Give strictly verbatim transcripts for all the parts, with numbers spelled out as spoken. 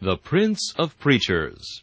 The Prince of Preachers.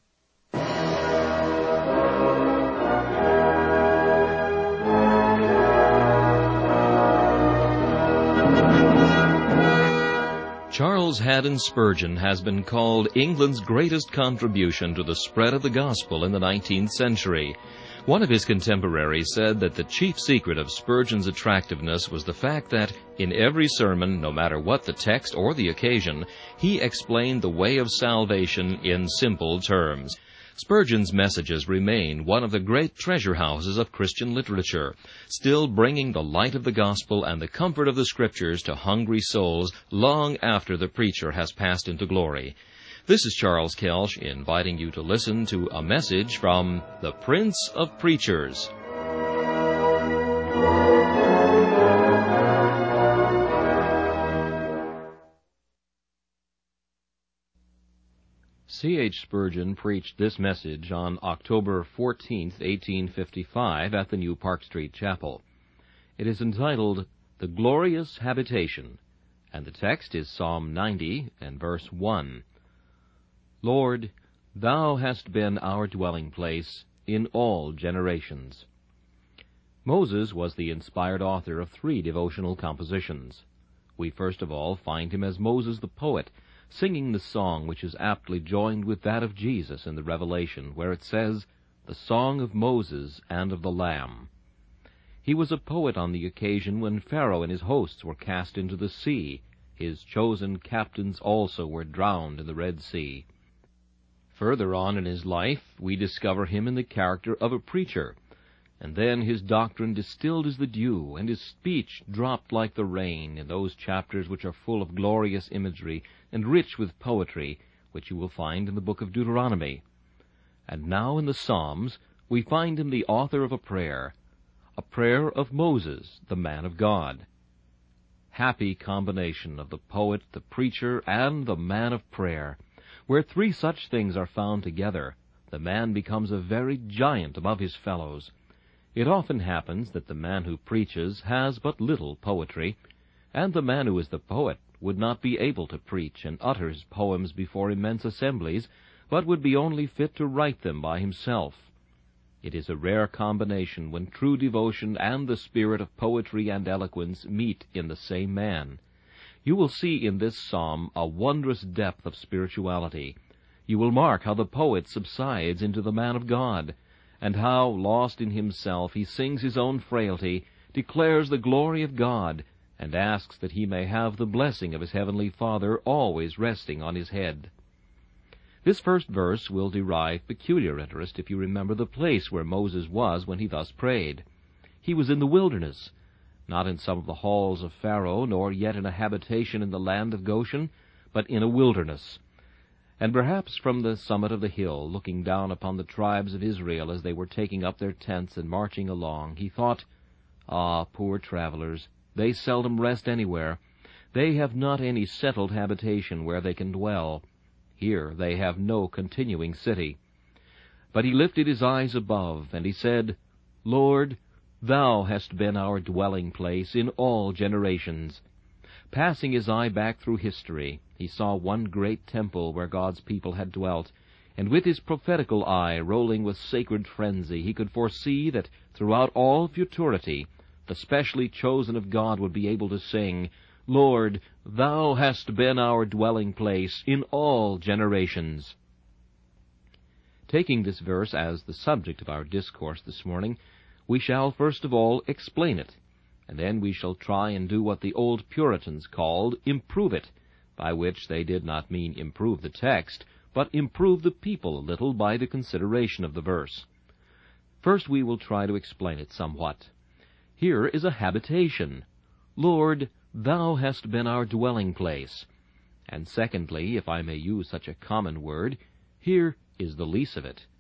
Charles Haddon Spurgeon has been called England's greatest contribution to the spread of the gospel in the nineteenth century. One of his contemporaries said that the chief secret of Spurgeon's attractiveness was the fact that, in every sermon, no matter what the text or the occasion, he explained the way of salvation in simple terms. Spurgeon's messages remain one of the great treasure houses of Christian literature, still bringing the light of the gospel and the comfort of the Scriptures to hungry souls long after the preacher has passed into glory. This is Charles Kelsch inviting you to listen to a message from the Prince of Preachers. C H Spurgeon preached this message on October fourteenth, eighteen fifty-five, at the New Park Street Chapel. It is entitled, The Glorious Habitation, and the text is Psalm ninety and verse one. Lord, Thou hast been our dwelling place in all generations. Moses was the inspired author of three devotional compositions. We first of all find him as Moses the poet, singing the song which is aptly joined with that of Jesus in the Revelation, where it says, the song of Moses and of the Lamb. He was a poet on the occasion when Pharaoh and his hosts were cast into the sea. His chosen captains also were drowned in the Red Sea. Further on in his life, we discover him in the character of a preacher, and then his doctrine distilled as the dew, and his speech dropped like the rain in those chapters which are full of glorious imagery and rich with poetry, which you will find in the book of Deuteronomy. And now in the Psalms we find him the author of a prayer, a prayer of Moses, the man of God. Happy combination of the poet, the preacher, and the man of prayer. Where three such things are found together, the man becomes a very giant above his fellows. It often happens that the man who preaches has but little poetry, and the man who is the poet would not be able to preach and utter his poems before immense assemblies, but would be only fit to write them by himself. It is a rare combination when true devotion and the spirit of poetry and eloquence meet in the same man. You will see in this psalm a wondrous depth of spirituality. You will mark how the poet subsides into the man of God, and how, lost in himself, he sings his own frailty, declares the glory of God, and asks that he may have the blessing of his heavenly Father always resting on his head. This first verse will derive peculiar interest if you remember the place where Moses was when he thus prayed. He was in the wilderness, not in some of the halls of Pharaoh, nor yet in a habitation in the land of Goshen, but in a wilderness. And perhaps from the summit of the hill, looking down upon the tribes of Israel as they were taking up their tents and marching along, he thought, Ah, poor travelers, they seldom rest anywhere. They have not any settled habitation where they can dwell. Here they have no continuing city. But he lifted his eyes above, and he said, Lord, Thou hast been our dwelling place in all generations. Passing his eye back through history, he saw one great temple where God's people had dwelt, and with his prophetical eye rolling with sacred frenzy, he could foresee that throughout all futurity the specially chosen of God would be able to sing, Lord, Thou hast been our dwelling place in all generations. Taking this verse as the subject of our discourse this morning, we shall first of all explain it, and then we shall try and do what the old Puritans called improve it, by which they did not mean improve the text, but improve the people a little by the consideration of the verse. First we will try to explain it somewhat. Here is a habitation. Lord, Thou hast been our dwelling place. And secondly, if I may use such a common word, here is the lease of it.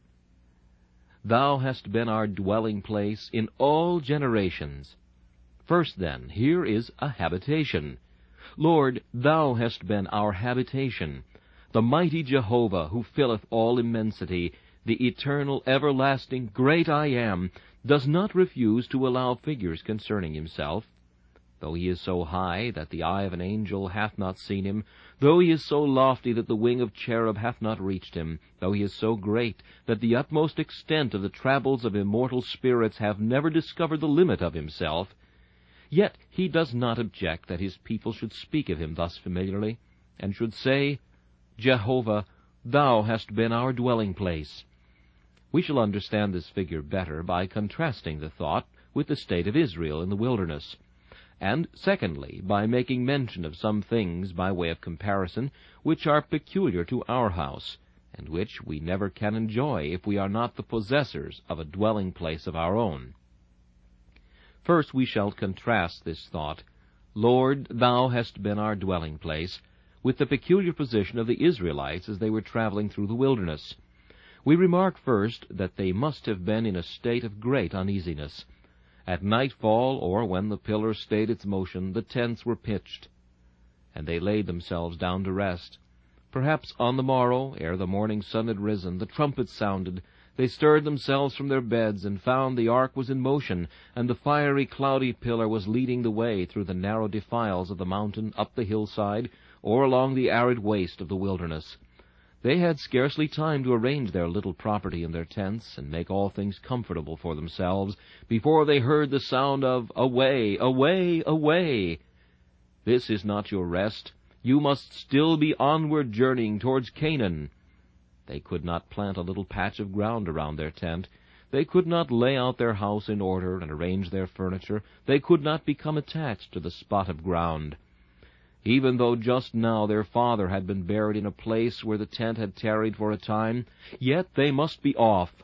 Thou hast been our dwelling place in all generations. First, then, here is a habitation. Lord, Thou hast been our habitation. The mighty Jehovah, who filleth all immensity, the eternal, everlasting, great I Am, does not refuse to allow figures concerning himself. Though he is so high that the eye of an angel hath not seen him, though he is so lofty that the wing of cherub hath not reached him, though he is so great that the utmost extent of the travels of immortal spirits have never discovered the limit of himself, yet he does not object that his people should speak of him thus familiarly, and should say, Jehovah, thou hast been our dwelling place. We shall understand this figure better by contrasting the thought with the state of Israel in the wilderness, and, secondly, by making mention of some things by way of comparison which are peculiar to our house, and which we never can enjoy if we are not the possessors of a dwelling place of our own. First we shall contrast this thought, Lord, thou hast been our dwelling place, with the peculiar position of the Israelites as they were traveling through the wilderness. We remark first that they must have been in a state of great uneasiness. At nightfall, or when the pillar stayed its motion, the tents were pitched, and they laid themselves down to rest. Perhaps on the morrow, ere the morning sun had risen, the trumpet sounded. They stirred themselves from their beds, and found the ark was in motion, and the fiery, cloudy pillar was leading the way through the narrow defiles of the mountain, up the hillside, or along the arid waste of the wilderness. They had scarcely time to arrange their little property in their tents, and make all things comfortable for themselves, before they heard the sound of, Away, away, away! This is not your rest. You must still be onward journeying towards Canaan. They could not plant a little patch of ground around their tent. They could not lay out their house in order and arrange their furniture. They could not become attached to the spot of ground. Even though just now their father had been buried in a place where the tent had tarried for a time, yet they must be off.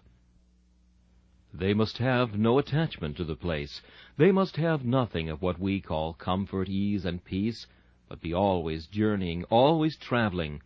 They must have no attachment to the place. They must have nothing of what we call comfort, ease, and peace, but be always journeying, always traveling.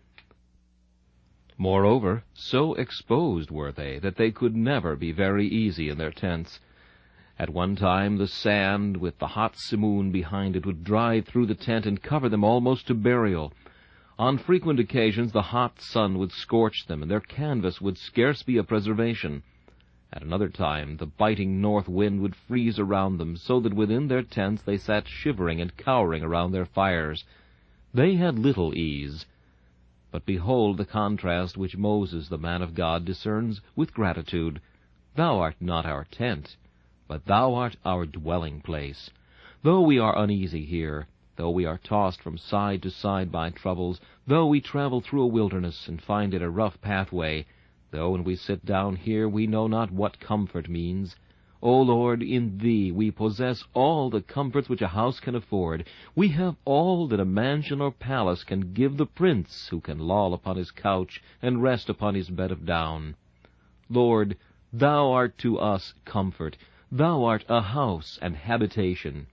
Moreover, so exposed were they that they could never be very easy in their tents. At one time the sand, with the hot simoon behind it, would drive through the tent and cover them almost to burial. On frequent occasions the hot sun would scorch them, and their canvas would scarce be a preservation. At another time the biting north wind would freeze around them, so that within their tents they sat shivering and cowering around their fires. They had little ease. But behold the contrast which Moses, the man of God, discerns with gratitude. Thou art not our tent, but thou art our dwelling place. Though we are uneasy here, though we are tossed from side to side by troubles, though we travel through a wilderness and find it a rough pathway, though when we sit down here we know not what comfort means, O Lord, in Thee we possess all the comforts which a house can afford. We have all that a mansion or palace can give the prince who can loll upon his couch and rest upon his bed of down. Lord, Thou art to us comfort. Thou art a house and habitation.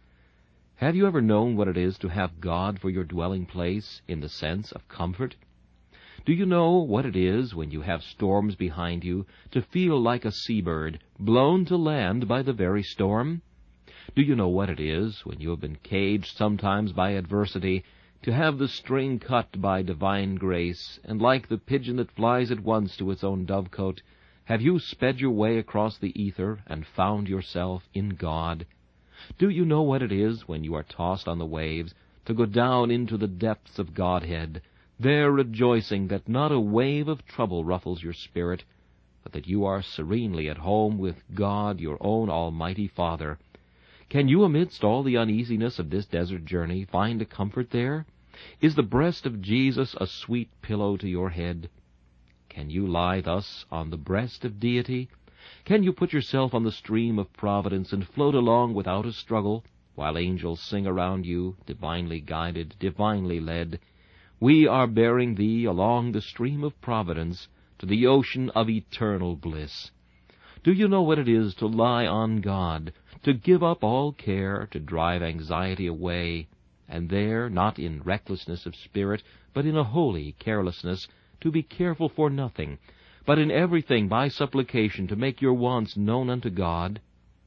Have you ever known what it is to have God for your dwelling place in the sense of comfort? Do you know what it is, when you have storms behind you, to feel like a seabird, blown to land by the very storm? Do you know what it is, when you have been caged sometimes by adversity, to have the string cut by divine grace, and like the pigeon that flies at once to its own dovecote, have you sped your way across the ether and found yourself in God? Do you know what it is, when you are tossed on the waves, to go down into the depths of Godhead, there rejoicing that not a wave of trouble ruffles your spirit, but that you are serenely at home with God, your own almighty Father? Can you, amidst all the uneasiness of this desert journey, find a comfort there? Is the breast of Jesus a sweet pillow to your head? Can you lie thus on the breast of Deity? Can you put yourself on the stream of Providence and float along without a struggle, while angels sing around you, divinely guided, divinely led? We are bearing thee along the stream of Providence to the ocean of eternal bliss. Do you know what it is to lie on God, to give up all care, to drive anxiety away, and there, not in recklessness of spirit, but in a holy carelessness, to be careful for nothing, but in everything by supplication to make your wants known unto God?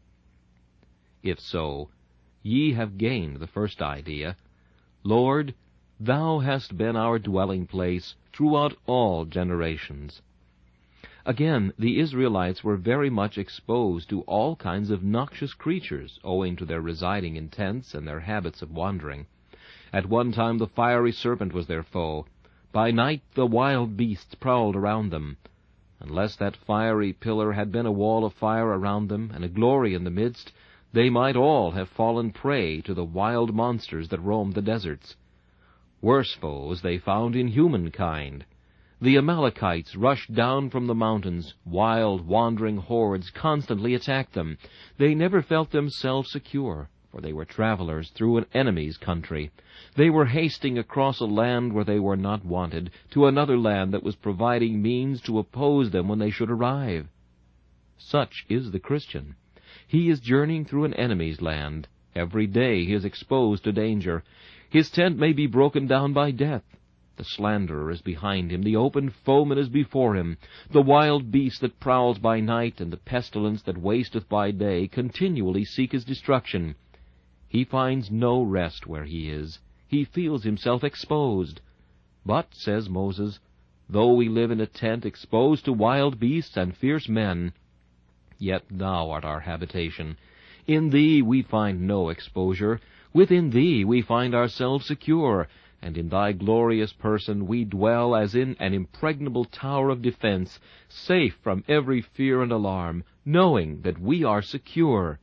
If so, ye have gained the first idea. Lord, Thou hast been our dwelling place throughout all generations. Again, the Israelites were very much exposed to all kinds of noxious creatures, owing to their residing in tents and their habits of wandering. At one time the fiery serpent was their foe. By night the wild beasts prowled around them. Unless that fiery pillar had been a wall of fire around them, and a glory in the midst, they might all have fallen prey to the wild monsters that roamed the deserts. Worse foes they found in humankind. The Amalekites rushed down from the mountains. Wild, wandering hordes constantly attacked them. They never felt themselves secure, for they were travelers through an enemy's country. They were hasting across a land where they were not wanted, to another land that was providing means to oppose them when they should arrive. Such is the Christian. He is journeying through an enemy's land. Every day he is exposed to danger. His tent may be broken down by death. The slanderer is behind him, the open foeman is before him. The wild beast that prowls by night and the pestilence that wasteth by day continually seek his destruction. He finds no rest where he is. He feels himself exposed. But, says Moses, though we live in a tent exposed to wild beasts and fierce men, yet thou art our habitation. In thee we find no exposure. Within thee we find ourselves secure, and in thy glorious person we dwell as in an impregnable tower of defense, safe from every fear and alarm, knowing that we are secure.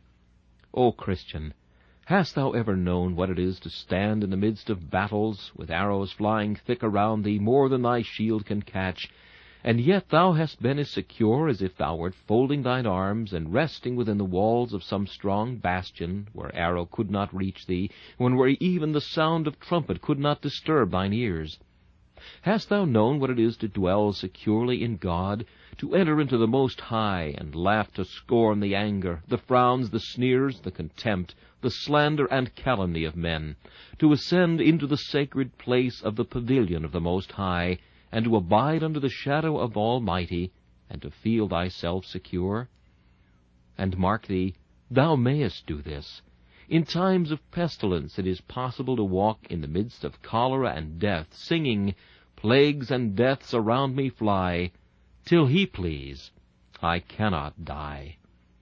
O Christian, hast thou ever known what it is to stand in the midst of battles, with arrows flying thick around thee, more than thy shield can catch, and yet thou hast been as secure as if thou wert folding thine arms and resting within the walls of some strong bastion, where arrow could not reach thee, and where even the sound of trumpet could not disturb thine ears? Hast thou known what it is to dwell securely in God, to enter into the Most High, and laugh to scorn the anger, the frowns, the sneers, the contempt, the slander and calumny of men, to ascend into the sacred place of the pavilion of the Most High, and to abide under the shadow of Almighty, and to feel thyself secure? And mark thee, thou mayest do this. In times of pestilence it is possible to walk in the midst of cholera and death, singing, "Plagues and deaths around me fly, till he please, I cannot die."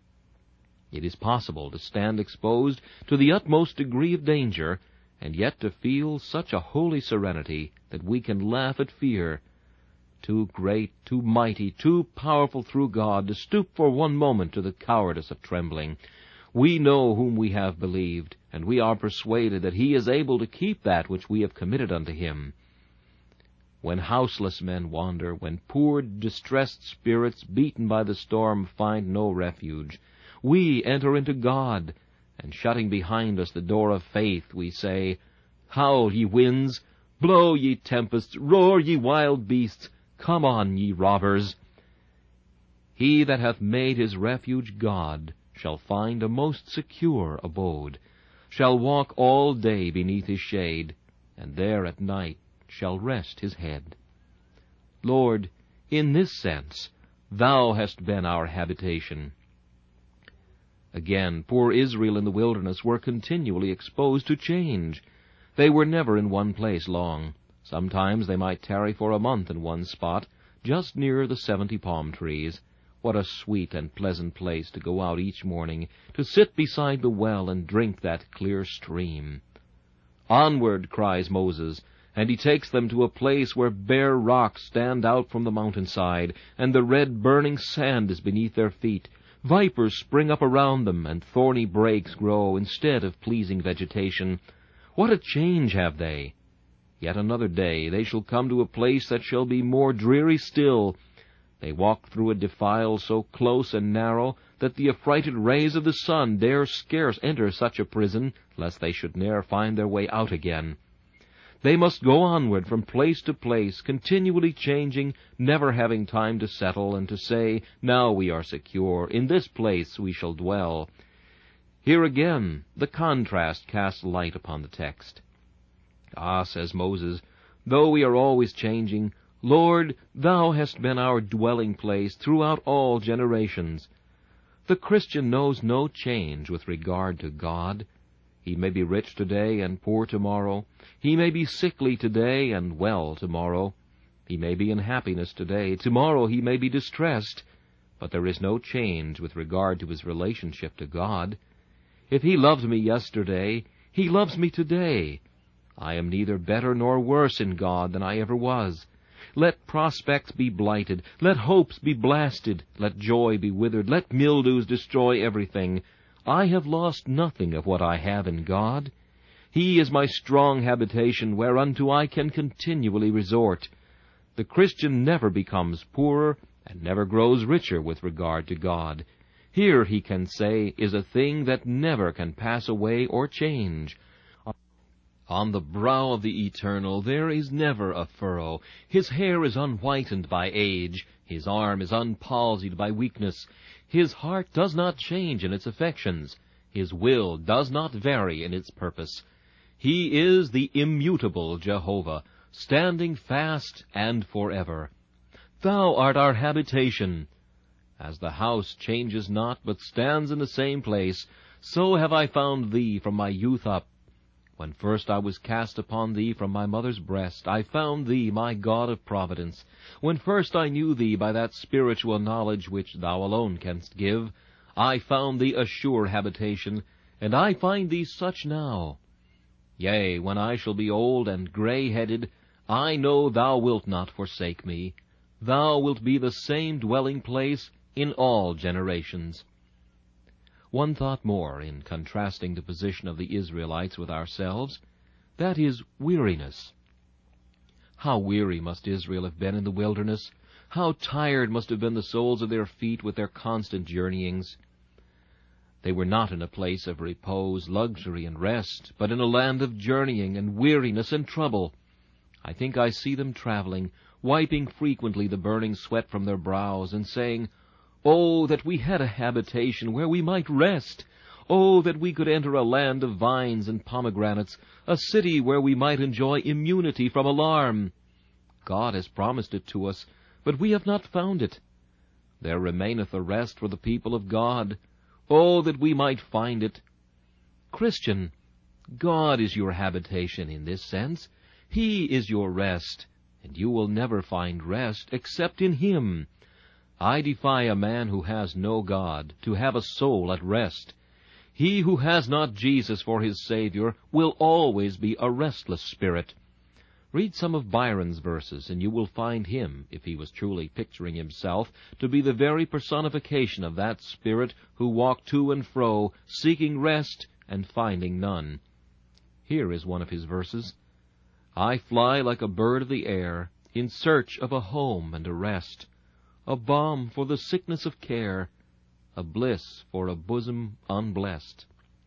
It is possible to stand exposed to the utmost degree of danger, and yet to feel such a holy serenity that we can laugh at fear. Too great, too mighty, too powerful through God to stoop for one moment to the cowardice of trembling. We know whom we have believed, and we are persuaded that he is able to keep that which we have committed unto him. When houseless men wander, when poor, distressed spirits, beaten by the storm, find no refuge, we enter into God, and shutting behind us the door of faith, we say, "Howl, ye winds! Blow, ye tempests! Roar, ye wild beasts! Come on, ye robbers!" He that hath made his refuge God shall find a most secure abode, shall walk all day beneath his shade, and there at night shall rest his head. Lord, in this sense, thou hast been our habitation. Again, poor Israel in the wilderness were continually exposed to change. They were never in one place long. Sometimes they might tarry for a month in one spot, just near the seventy palm trees. What a sweet and pleasant place to go out each morning, to sit beside the well and drink that clear stream. "Onward," cries Moses, and he takes them to a place where bare rocks stand out from the mountainside, and the red burning sand is beneath their feet. Vipers spring up around them, and thorny brakes grow instead of pleasing vegetation. What a change have they! Yet another day they shall come to a place that shall be more dreary still. They walk through a defile so close and narrow that the affrighted rays of the sun dare scarce enter such a prison, lest they should ne'er find their way out again. They must go onward from place to place, continually changing, never having time to settle and to say, "Now we are secure, in this place we shall dwell." Here again the contrast casts light upon the text. "Ah," says Moses, "though we are always changing, Lord, thou hast been our dwelling place throughout all generations." The Christian knows no change with regard to God. He may be rich today and poor tomorrow. He may be sickly today and well tomorrow. He may be in happiness today. Tomorrow he may be distressed. But there is no change with regard to his relationship to God. If he loved me yesterday, he loves me today. I am neither better nor worse in God than I ever was. Let prospects be blighted. Let hopes be blasted. Let joy be withered. Let mildews destroy everything. I have lost nothing of what I have in God. He is my strong habitation, whereunto I can continually resort. The Christian never becomes poorer and never grows richer with regard to God. Here, he can say, is a thing that never can pass away or change. On the brow of the Eternal there is never a furrow. His hair is unwhitened by age. His arm is unpalsied by weakness. His heart does not change in its affections. His will does not vary in its purpose. He is the immutable Jehovah, standing fast and forever. Thou art our habitation. As the house changes not, but stands in the same place, so have I found thee from my youth up. When first I was cast upon thee from my mother's breast, I found thee, my God of providence. When first I knew thee by that spiritual knowledge which thou alone canst give, I found thee a sure habitation, and I find thee such now. Yea, when I shall be old and grey-headed, I know thou wilt not forsake me. Thou wilt be the same dwelling place in all generations. One thought more in contrasting the position of the Israelites with ourselves. That is weariness. How weary must Israel have been in the wilderness! How tired must have been the soles of their feet with their constant journeyings! They were not in a place of repose, luxury, and rest, but in a land of journeying and weariness and trouble. I think I see them traveling, wiping frequently the burning sweat from their brows, and saying, "Oh, that we had a habitation where we might rest! Oh, that we could enter a land of vines and pomegranates, a city where we might enjoy immunity from alarm! God has promised it to us, but we have not found it. There remaineth a rest for the people of God. Oh, that we might find it!" Christian, God is your habitation in this sense. He is your rest, and you will never find rest except in Him. I defy a man who has no God to have a soul at rest. He who has not Jesus for his Savior will always be a restless spirit. Read some of Byron's verses, and you will find him, if he was truly picturing himself, to be the very personification of that spirit who walked to and fro, seeking rest and finding none. Here is one of his verses. I fly like a bird of the air, in search of a home and a rest, a balm for the sickness of care, a bliss for a bosom unblessed.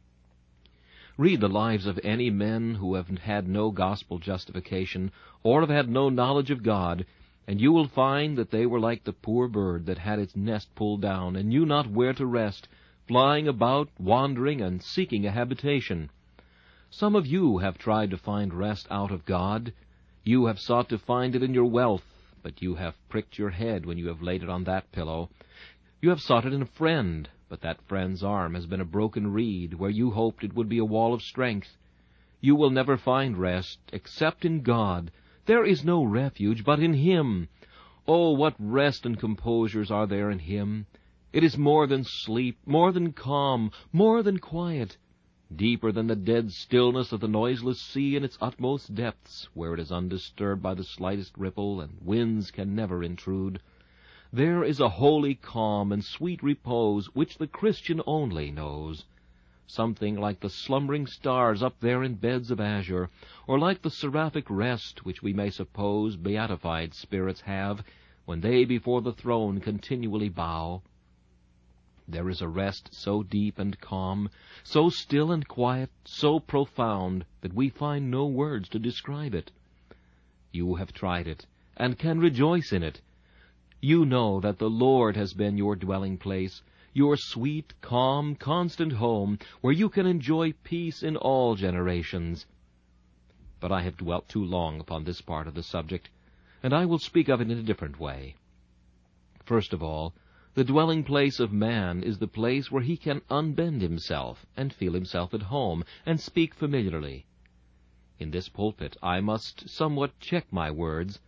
Read the lives of any men who have had no gospel justification, or have had no knowledge of God, and you will find that they were like the poor bird that had its nest pulled down, and knew not where to rest, flying about, wandering, and seeking a habitation. Some of you have tried to find rest out of God. You have sought to find it in your wealth, but you have pricked your head when you have laid it on that pillow. You have sought it in a friend, but that friend's arm has been a broken reed where you hoped it would be a wall of strength. You will never find rest except in God. There is no refuge but in Him. Oh, what rest and composures are there in Him! It is more than sleep, more than calm, more than quiet, deeper than the dead stillness of the noiseless sea in its utmost depths, where it is undisturbed by the slightest ripple, and winds can never intrude. There is a holy calm and sweet repose which the Christian only knows, something like the slumbering stars up there in beds of azure, or like the seraphic rest which we may suppose beatified spirits have when they before the throne continually bow. There is a rest so deep and calm, so still and quiet, so profound, that we find no words to describe it. You have tried it, and can rejoice in it. You know that the Lord has been your dwelling place, your sweet, calm, constant home, where you can enjoy peace in all generations. But I have dwelt too long upon this part of the subject, and I will speak of it in a different way. First of all, the dwelling place of man is the place where he can unbend himself and feel himself at home and speak familiarly. In this pulpit I must somewhat check my words.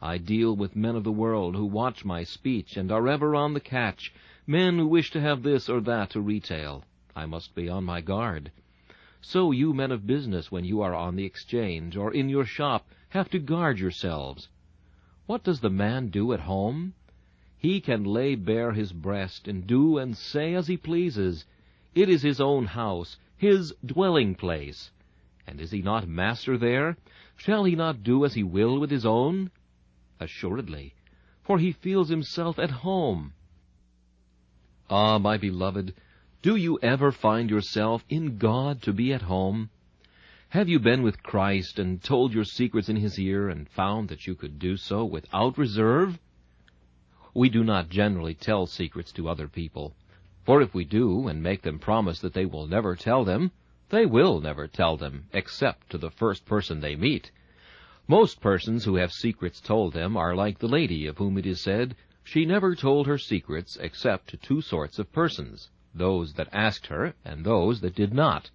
I deal with men of the world who watch my speech and are ever on the catch, men who wish to have this or that to retail. I must be on my guard. So you men of business, when you are on the exchange or in your shop, have to guard yourselves. What does the man do at home? He can lay bare his breast and do and say as he pleases. It is his own house, his dwelling place. And is he not master there? Shall he not do as he will with his own? Assuredly, for he feels himself at home. Ah, my beloved, do you ever find yourself in God to be at home? Have you been with Christ and told your secrets in his ear and found that you could do so without reserve? We do not generally tell secrets to other people, for if we do and make them promise that they will never tell them, they will never tell them, except to the first person they meet. Most persons who have secrets told them are like the lady of whom it is said, she never told her secrets except to two sorts of persons, those that asked her and those that did not.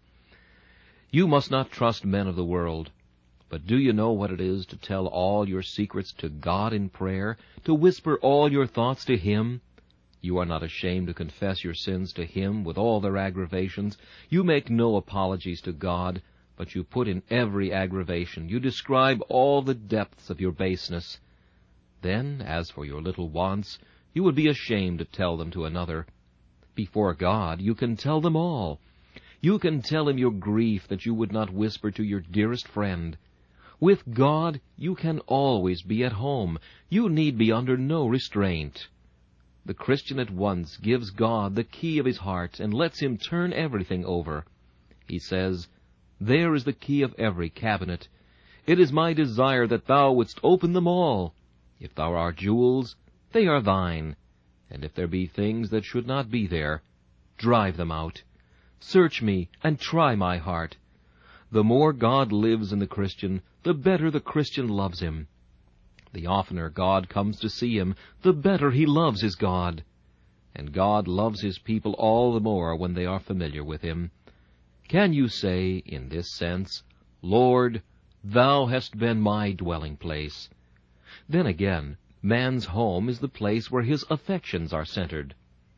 You must not trust men of the world. But do you know what it is to tell all your secrets to God in prayer, to whisper all your thoughts to him? You are not ashamed to confess your sins to him with all their aggravations. You make no apologies to God, but you put in every aggravation. You describe all the depths of your baseness. Then, as for your little wants, you would be ashamed to tell them to another. Before God, you can tell them all. You can tell him your grief that you would not whisper to your dearest friend. With God, you can always be at home. You need be under no restraint. The Christian at once gives God the key of his heart and lets him turn everything over. He says, "There is the key of every cabinet. It is my desire that thou wouldst open them all. If there are jewels, they are thine. And if there be things that should not be there, drive them out. Search me and try my heart." The more God lives in the Christian, the better the Christian loves him. The oftener God comes to see him, the better he loves his God. And God loves his people all the more when they are familiar with him. Can you say, in this sense, "Lord, thou hast been my dwelling place"? Then again, man's home is the place where his affections are centered.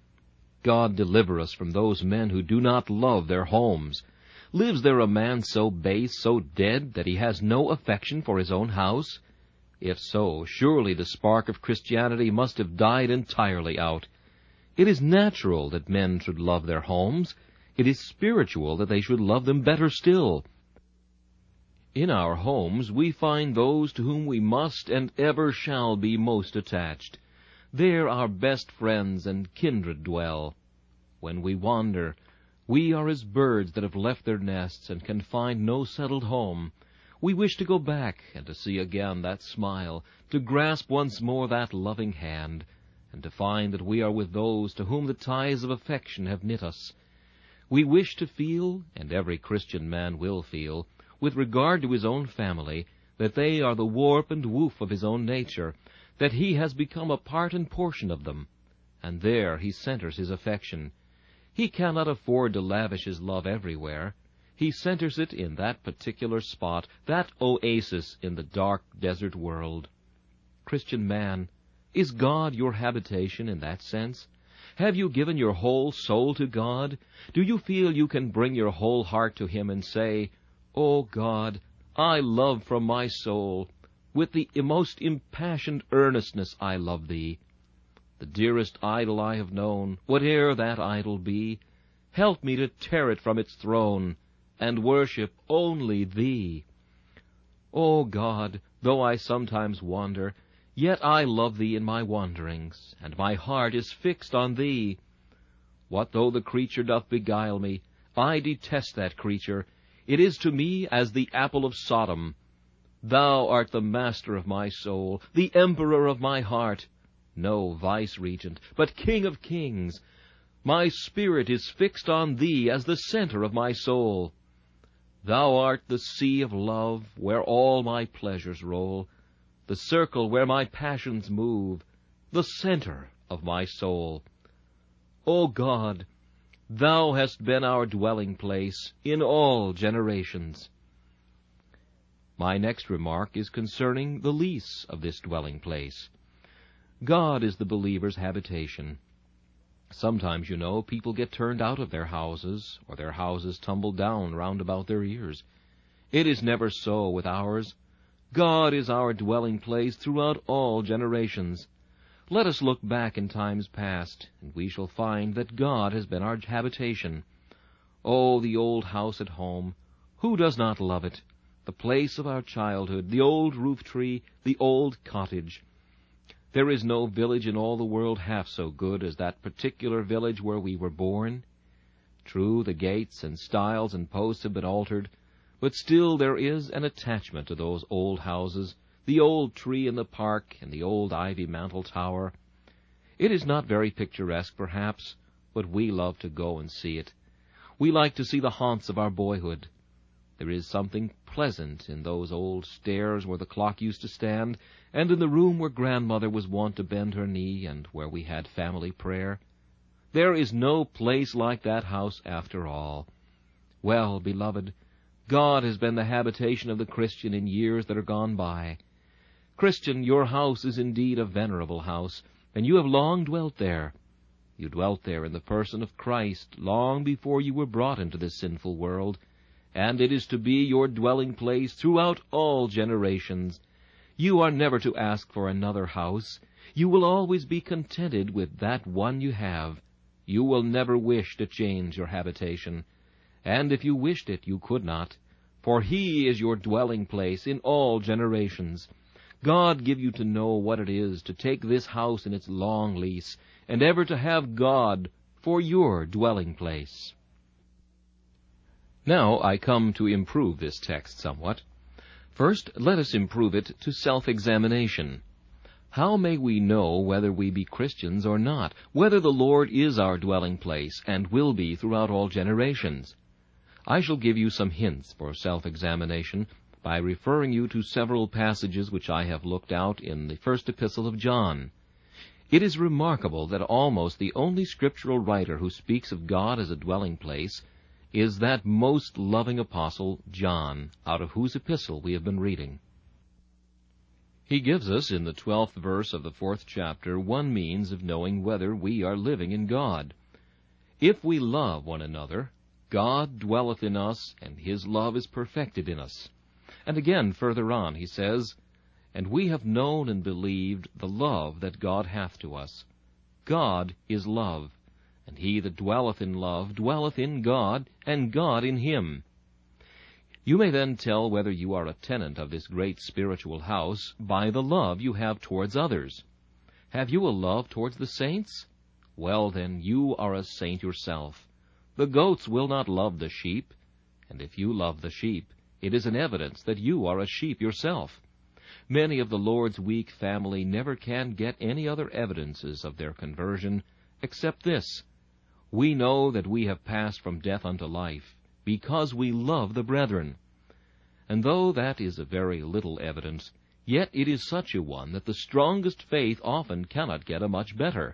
God deliver us from those men who do not love their homes. Lives there a man so base, so dead, that he has no affection for his own house? If so, surely the spark of Christianity must have died entirely out. It is natural that men should love their homes. It is spiritual that they should love them better still. In our homes we find those to whom we must and ever shall be most attached. There our best friends and kindred dwell. When we wander, we are as birds that have left their nests and can find no settled home. We wish to go back and to see again that smile, to grasp once more that loving hand, and to find that we are with those to whom the ties of affection have knit us. We wish to feel, and every Christian man will feel, with regard to his own family, that they are the warp and woof of his own nature, that he has become a part and portion of them, and there he centers his affection. He cannot afford to lavish his love everywhere. He centers it in that particular spot, that oasis in the dark desert world. Christian man, is God your habitation in that sense? Have you given your whole soul to God? Do you feel you can bring your whole heart to him and say, "O God, I love from my soul. With the most impassioned earnestness I love thee. The dearest idol I have known, whate'er that idol be, help me to tear it from its throne, and worship only thee. O God, though I sometimes wander, yet I love thee in my wanderings, and my heart is fixed on thee. What though the creature doth beguile me, I detest that creature. It is to me as the apple of Sodom. Thou art the master of my soul, the emperor of my heart, no vice-regent, but King of kings. My spirit is fixed on thee as the center of my soul. Thou art the sea of love, where all my pleasures roll, the circle where my passions move, the center of my soul. O God, thou hast been our dwelling place in all generations. My next remark is concerning the lease of this dwelling place. God is the believer's habitation. Sometimes, you know, people get turned out of their houses, or their houses tumble down round about their ears. It is never so with ours. God is our dwelling place throughout all generations. Let us look back in times past, and we shall find that God has been our habitation. Oh, the old house at home! Who does not love it? The place of our childhood, the old roof tree, the old cottage. There is no village in all the world half so good as that particular village where we were born. True, the gates and stiles and posts have been altered, but still there is an attachment to those old houses, the old tree in the park and the old ivy-mantled tower. It is not very picturesque, perhaps, but we love to go and see it. We like to see the haunts of our boyhood. There is something pleasant in those old stairs where the clock used to stand, and in the room where grandmother was wont to bend her knee, and where we had family prayer. There is no place like that house after all. Well, beloved, God has been the habitation of the Christian in years that are gone by. Christian, your house is indeed a venerable house, and you have long dwelt there. You dwelt there in the person of Christ long before you were brought into this sinful world, and it is to be your dwelling place throughout all generations. You are never to ask for another house. You will always be contented with that one you have. You will never wish to change your habitation, and if you wished it, you could not, for He is your dwelling place in all generations. God give you to know what it is to take this house in its long lease, and ever to have God for your dwelling place. Now I come to improve this text somewhat. First, let us improve it to self-examination. How may we know whether we be Christians or not, whether the Lord is our dwelling place, and will be throughout all generations? I shall give you some hints for self-examination by referring you to several passages which I have looked out in the first epistle of John. It is remarkable that almost the only scriptural writer who speaks of God as a dwelling place is that most loving apostle, John, out of whose epistle we have been reading. He gives us, in the twelfth verse of the fourth chapter, one means of knowing whether we are living in God. If we love one another, God dwelleth in us, and His love is perfected in us. And again, further on, he says, And we have known and believed the love that God hath to us. God is love, and he that dwelleth in love dwelleth in God, and God in him. You may then tell whether you are a tenant of this great spiritual house by the love you have towards others. Have you a love towards the saints? Well, then, you are a saint yourself. The goats will not love the sheep, and if you love the sheep, it is an evidence that you are a sheep yourself. Many of the Lord's weak family never can get any other evidences of their conversion except this: we know that we have passed from death unto life, because we love the brethren. And though that is a very little evidence, yet it is such a one that the strongest faith often cannot get a much better.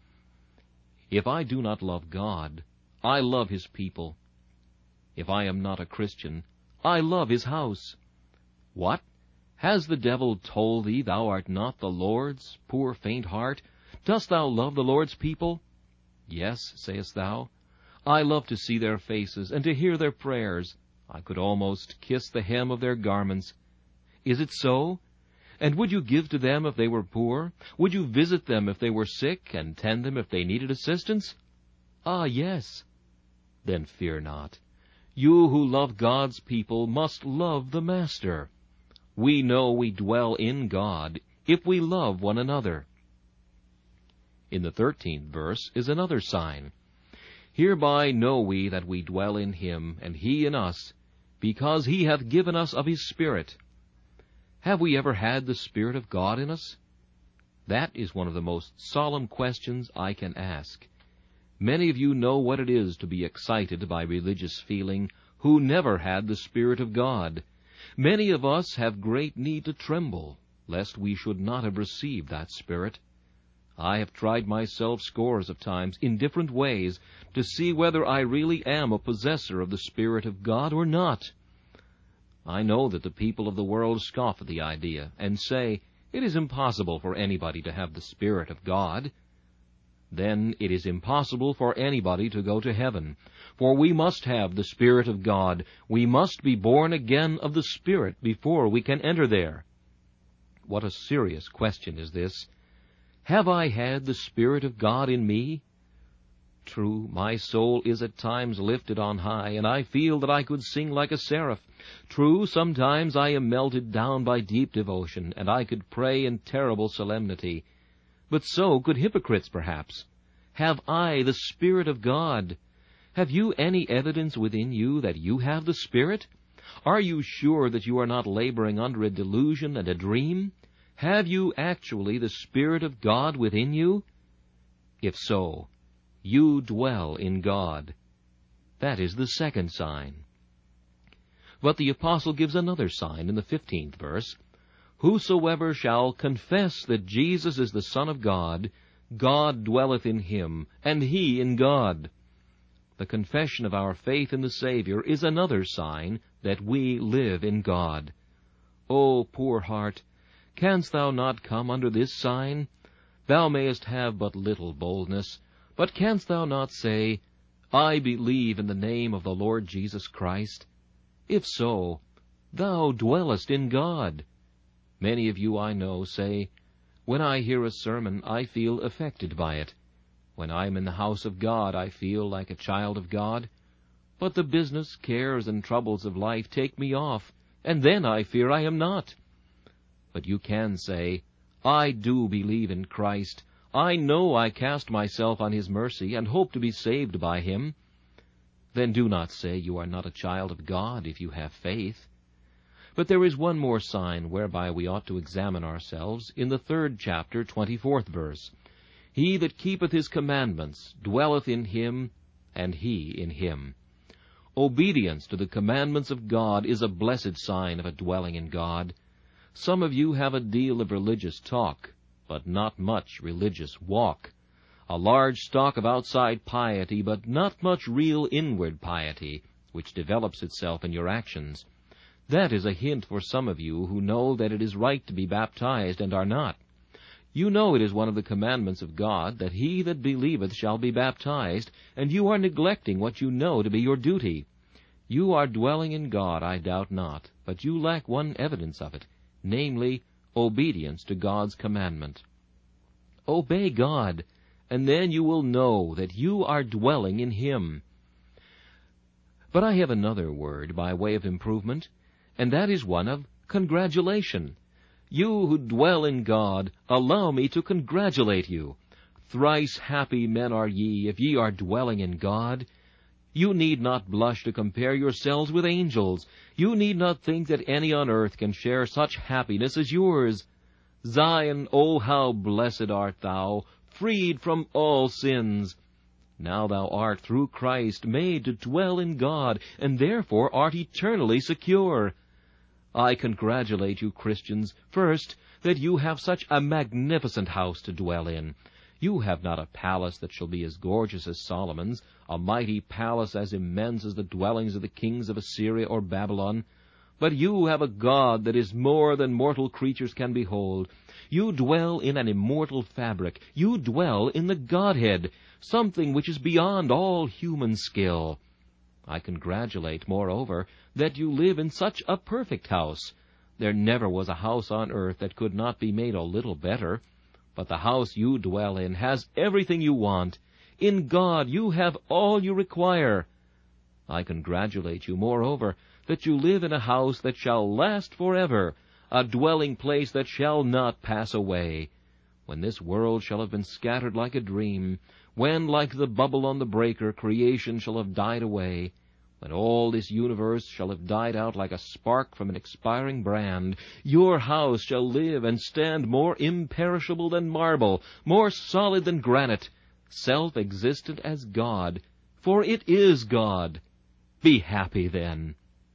If I do not love God, I love His people. If I am not a Christian, I love His house. What? Has the devil told thee thou art not the Lord's, poor faint heart? Dost thou love the Lord's people? Yes, sayest thou. I love to see their faces, and to hear their prayers. I could almost kiss the hem of their garments. Is it so? And would you give to them if they were poor? Would you visit them if they were sick, and tend them if they needed assistance? Ah, yes. Then fear not. You who love God's people must love the Master. We know we dwell in God if we love one another. In the thirteenth verse is another sign. Hereby know we that we dwell in Him, and He in us, because He hath given us of His Spirit. Have we ever had the Spirit of God in us? That is one of the most solemn questions I can ask. Many of you know what it is to be excited by religious feeling who never had the Spirit of God. Many of us have great need to tremble, lest we should not have received that Spirit. I have tried myself scores of times in different ways to see whether I really am a possessor of the Spirit of God or not. I know that the people of the world scoff at the idea, and say, it is impossible for anybody to have the Spirit of God. Then it is impossible for anybody to go to heaven, for we must have the Spirit of God. We must be born again of the Spirit before we can enter there. What a serious question is this. Have I had the Spirit of God in me? True, my soul is at times lifted on high, and I feel that I could sing like a seraph. True, sometimes I am melted down by deep devotion, and I could pray in terrible solemnity. But so could hypocrites, perhaps. Have I the Spirit of God? Have you any evidence within you that you have the Spirit? Are you sure that you are not laboring under a delusion and a dream? Have you actually the Spirit of God within you? If so, you dwell in God. That is the second sign. But the apostle gives another sign in the fifteenth verse. Whosoever shall confess that Jesus is the Son of God, God dwelleth in him, and he in God. The confession of our faith in the Savior is another sign that we live in God. O poor heart, canst thou not come under this sign? Thou mayest have but little boldness, but canst thou not say, I believe in the name of the Lord Jesus Christ? If so, thou dwellest in God. Many of you I know say, when I hear a sermon, I feel affected by it. When I am in the house of God, I feel like a child of God. But the business, cares, and troubles of life take me off, and then I fear I am not. But you can say, I do believe in Christ. I know I cast myself on his mercy, and hope to be saved by him. Then do not say you are not a child of God if you have faith. But there is one more sign whereby we ought to examine ourselves, in the third chapter, twenty-fourth verse. He that keepeth his commandments dwelleth in him, and he in him. Obedience to the commandments of God is a blessed sign of a dwelling in God. Some of you have a deal of religious talk, but not much religious walk. A large stock of outside piety, but not much real inward piety, which develops itself in your actions. That is a hint for some of you who know that it is right to be baptized and are not. You know it is one of the commandments of God that he that believeth shall be baptized, and you are neglecting what you know to be your duty. You are dwelling in God, I doubt not, but you lack one evidence of it, namely, obedience to God's commandment. Obey God, and then you will know that you are dwelling in him. But I have another word by way of improvement, and that is one of congratulation. You who dwell in God, allow me to congratulate you. Thrice happy men are ye, if ye are dwelling in God. You need not blush to compare yourselves with angels. You need not think that any on earth can share such happiness as yours. Zion, oh, how blessed art thou, freed from all sins. Now thou art through Christ made to dwell in God, and therefore art eternally secure. I congratulate you, Christians, first, that you have such a magnificent house to dwell in. You have not a palace that shall be as gorgeous as Solomon's, a mighty palace as immense as the dwellings of the kings of Assyria or Babylon. But you have a God that is more than mortal creatures can behold. You dwell in an immortal fabric. You dwell in the Godhead, something which is beyond all human skill. I congratulate, moreover, that you live in such a perfect house. There never was a house on earth that could not be made a little better. But the house you dwell in has everything you want. In God you have all you require. I congratulate you, moreover, that you live in a house that shall last forever, a dwelling place that shall not pass away. When this world shall have been scattered like a dream, when, like the bubble on the breaker, creation shall have died away, when all this universe shall have died out like a spark from an expiring brand, your house shall live and stand more imperishable than marble, more solid than granite, self-existent as God, for it is God. Be happy then.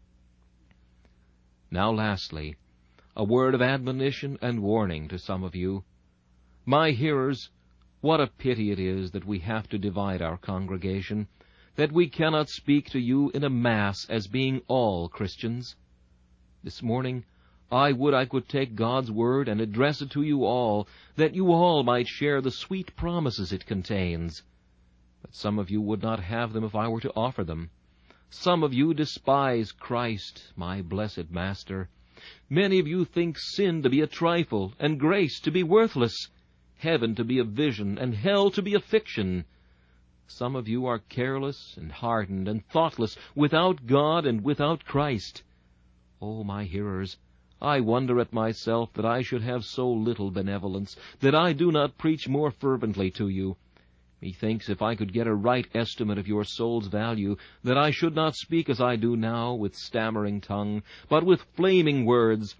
Now lastly, a word of admonition and warning to some of you. My hearers, what a pity it is that we have to divide our congregation, that we cannot speak to you in a mass as being all Christians. This morning I would I could take God's word and address it to you all, that you all might share the sweet promises it contains. But some of you would not have them if I were to offer them. Some of you despise Christ, my blessed Master. Many of you think sin to be a trifle, and grace to be worthless, heaven to be a vision, and hell to be a fiction. Some of you are careless and hardened and thoughtless, without God and without Christ. Oh, my hearers, I wonder at myself that I should have so little benevolence, that I do not preach more fervently to you. Methinks if I could get a right estimate of your soul's value, that I should not speak as I do now, with stammering tongue, but with flaming words.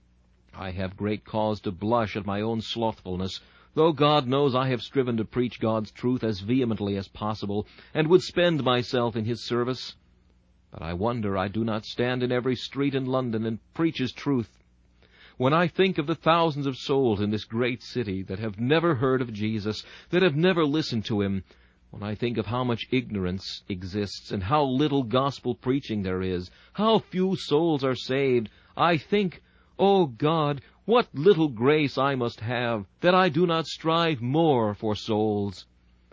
I have great cause to blush at my own slothfulness, though God knows I have striven to preach God's truth as vehemently as possible, and would spend myself in his service. But I wonder I do not stand in every street in London and preach his truth. When I think of the thousands of souls in this great city that have never heard of Jesus, that have never listened to him, when I think of how much ignorance exists and how little gospel preaching there is, how few souls are saved, I think, O God, what little grace I must have, that I do not strive more for souls.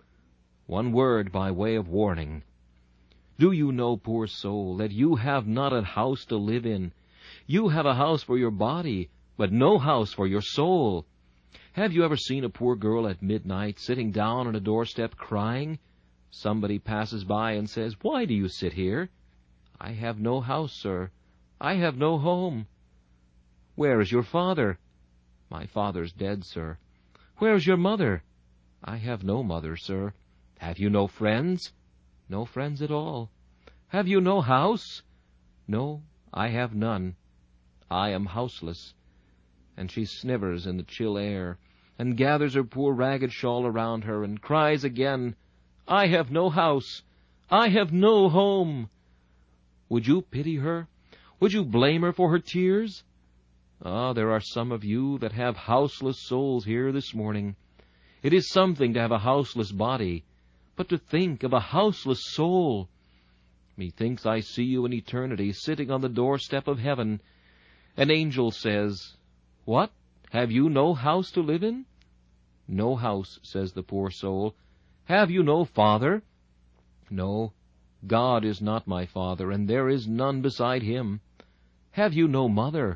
One word by way of warning. Do you know, poor soul, that you have not a house to live in? You have a house for your body, but no house for your soul. Have you ever seen a poor girl at midnight sitting down on a doorstep crying? Somebody passes by and says, "Why do you sit here?" "I have no house, sir. I have no home." "Where is your father?" "My father's dead, sir." "Where is your mother?" "I have no mother, sir." "Have you no friends?" "No friends at all." "Have you no house?" "No, I have none. I am houseless." And she snivers in the chill air, and gathers her poor ragged shawl around her, and cries again, "I have no house. I have no home." Would you pity her? Would you blame her for her tears? Ah, there are some of you that have houseless souls here this morning. It is something to have a houseless body, but to think of a houseless soul! Methinks I see you in eternity, sitting on the doorstep of heaven. An angel says, "What? Have you no house to live in?" "No house," says the poor soul. "Have you no father?" "No, God is not my father, and there is none beside him." "Have you no mother?"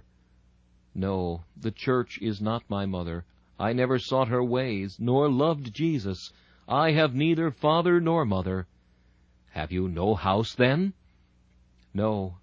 "No, the church is not my mother. I never sought her ways, nor loved Jesus. I have neither father nor mother." "Have you no house, then?" "No,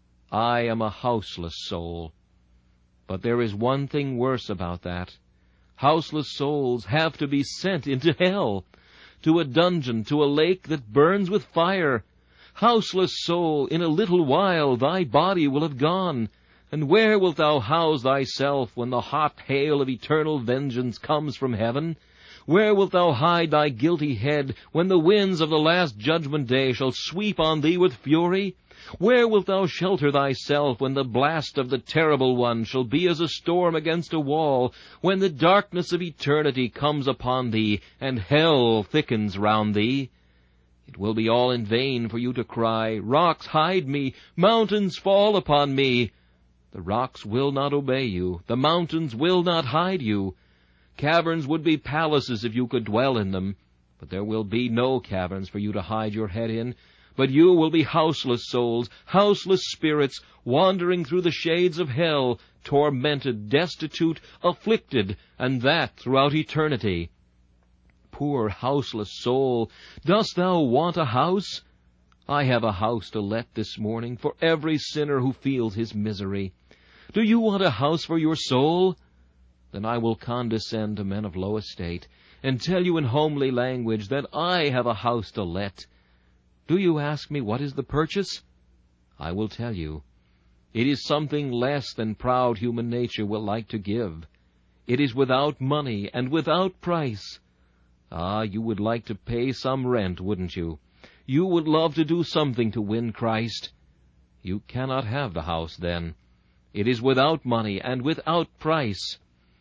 I am a houseless soul." But there is one thing worse about that. Houseless souls have to be sent into hell, to a dungeon, to a lake that burns with fire. Houseless soul, in a little while thy body will have gone, and where wilt thou house thyself when the hot hail of eternal vengeance comes from heaven? Where wilt thou hide thy guilty head when the winds of the last judgment day shall sweep on thee with fury? Where wilt thou shelter thyself when the blast of the terrible one shall be as a storm against a wall, when the darkness of eternity comes upon thee, and hell thickens round thee? It will be all in vain for you to cry, "Rocks, hide me! Mountains, fall upon me!" The rocks will not obey you. The mountains will not hide you. Caverns would be palaces if you could dwell in them, but there will be no caverns for you to hide your head in. But you will be houseless souls, houseless spirits, wandering through the shades of hell, tormented, destitute, afflicted, and that throughout eternity. Poor houseless soul, dost thou want a house? I have a house to let this morning for every sinner who feels his misery. Do you want a house for your soul? Then I will condescend to men of low estate, and tell you in homely language that I have a house to let. Do you ask me what is the purchase? I will tell you. It is something less than proud human nature will like to give. It is without money and without price. Ah, you would like to pay some rent, wouldn't you? You would love to do something to win Christ. You cannot have the house then. It is without money and without price.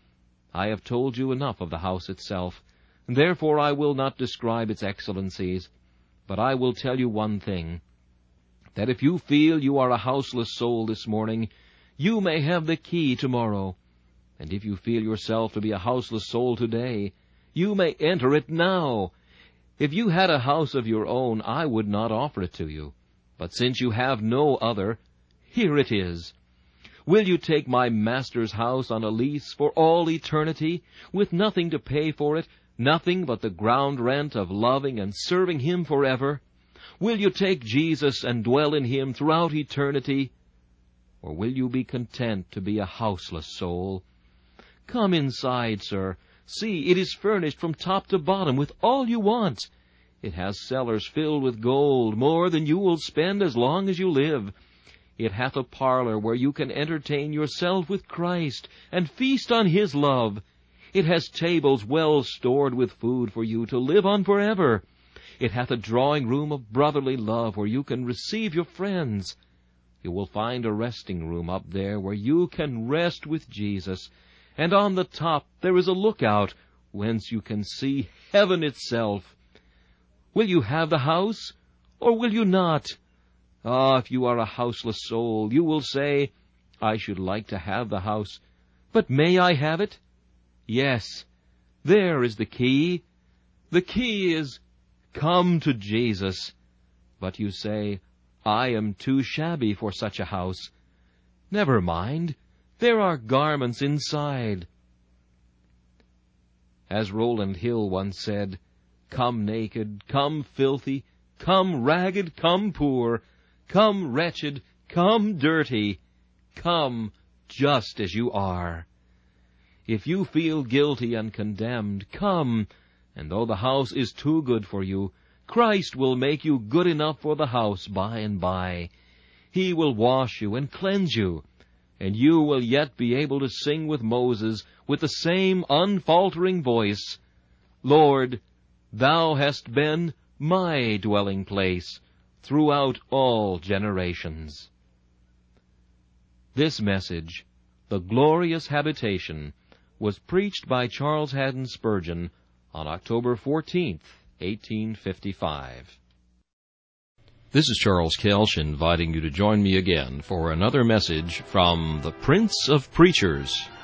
I have told you enough of the house itself, and therefore I will not describe its excellencies. But I will tell you one thing, that if you feel you are a houseless soul this morning, you may have the key tomorrow. And if you feel yourself to be a houseless soul today, you may enter it now. If you had a house of your own, I would not offer it to you. But since you have no other, here it is. Will you take my Master's house on a lease for all eternity, with nothing to pay for it, nothing but the ground rent of loving and serving Him forever? Will you take Jesus and dwell in Him throughout eternity? Or will you be content to be a houseless soul? Come inside, sir. See, it is furnished from top to bottom with all you want. It has cellars filled with gold, more than you will spend as long as you live. It hath a parlor where you can entertain yourself with Christ and feast on His love. It has tables well stored with food for you to live on forever. It hath a drawing-room of brotherly love where you can receive your friends. You will find a resting-room up there where you can rest with Jesus. And on the top there is a lookout whence you can see heaven itself. Will you have the house, or will you not? Ah, if you are a houseless soul, you will say, I should like to have the house, but may I have it? Yes, there is the key. The key is, come to Jesus. But you say, I am too shabby for such a house. Never mind, there are garments inside. As Rowland Hill once said, come naked, come filthy, come ragged, come poor, come wretched, come dirty, come just as you are. If you feel guilty and condemned, come, and though the house is too good for you, Christ will make you good enough for the house by and by. He will wash you and cleanse you, and you will yet be able to sing with Moses with the same unfaltering voice, Lord, Thou hast been my dwelling place throughout all generations. This message, The Glorious Habitation, was preached by Charles Haddon Spurgeon on October fourteenth, eighteen fifty-five. This is Charles Kelch inviting you to join me again for another message from the Prince of Preachers.